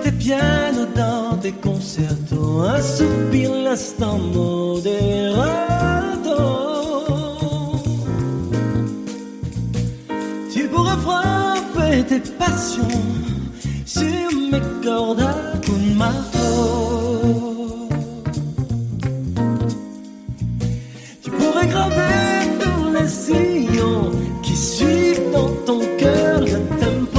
tes pianos dans tes concertos, un soupir l'instant moderato. Tu pourrais frapper tes passions sur mes cordes à coups de marteau. Tu pourrais graver tous les sillons qui suivent dans ton cœur le tempo.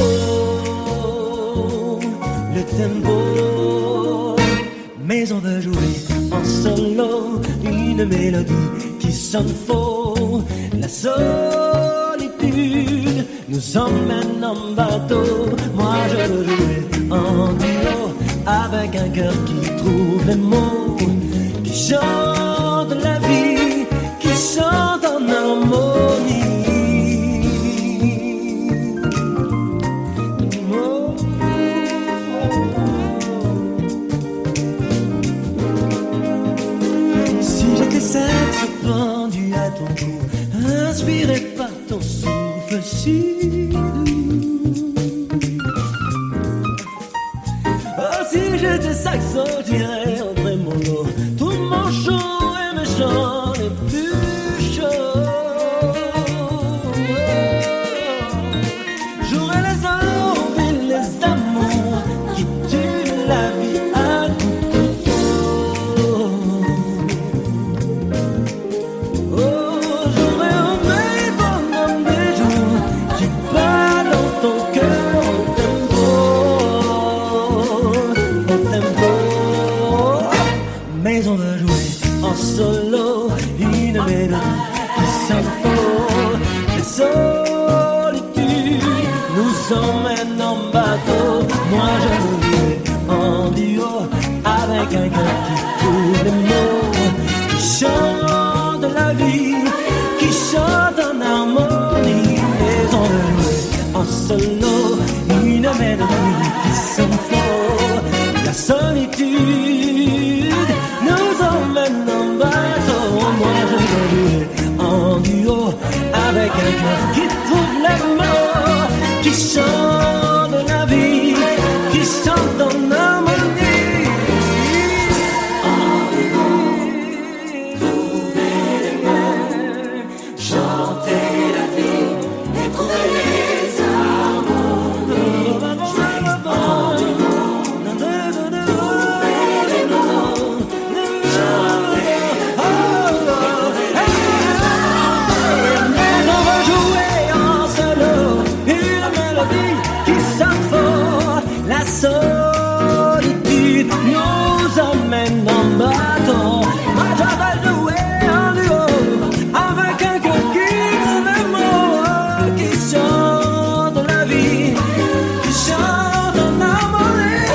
Mais on veut jouer en solo une mélodie qui sonne faux. La solitude nous emmène en bateau. Moi je veux jouer en duo avec un cœur qui trouve les mots, qui chante la vie, qui chante en harmonie. Sexe pendu à ton cou, inspiré par ton souffle si doux. Oh, si j'étais saxo, j'irais en trémolo, tout mon chaud et mes chants les plus chauds. J'aurais les envies, les amours qui tuent la vie à coups de couteau. Solo, une mélodie qui sonne faux. La solitude nous emmène en bateau. Moi je veux jouer en duo avec un cœur qui trouve les mots, qui chante la vie, qui chante en harmonie. Mais on veut jouer en solo, une mélodie qui sonne faux. La solitude nous emmène en bateau. Moi je veux jouer en duo avec un cœur qui trouve les mots, qui chante la vie, qui chante en harmonie. En duo, trouver les mots, chanter la vie et trouver les harmonies. En duo, trouver les mots, chanter. La solitude nous emmène en bateau. Moi je vais jouer en duo avec un cœur qui trouve les mots, qui chante la vie, qui chante en harmonie.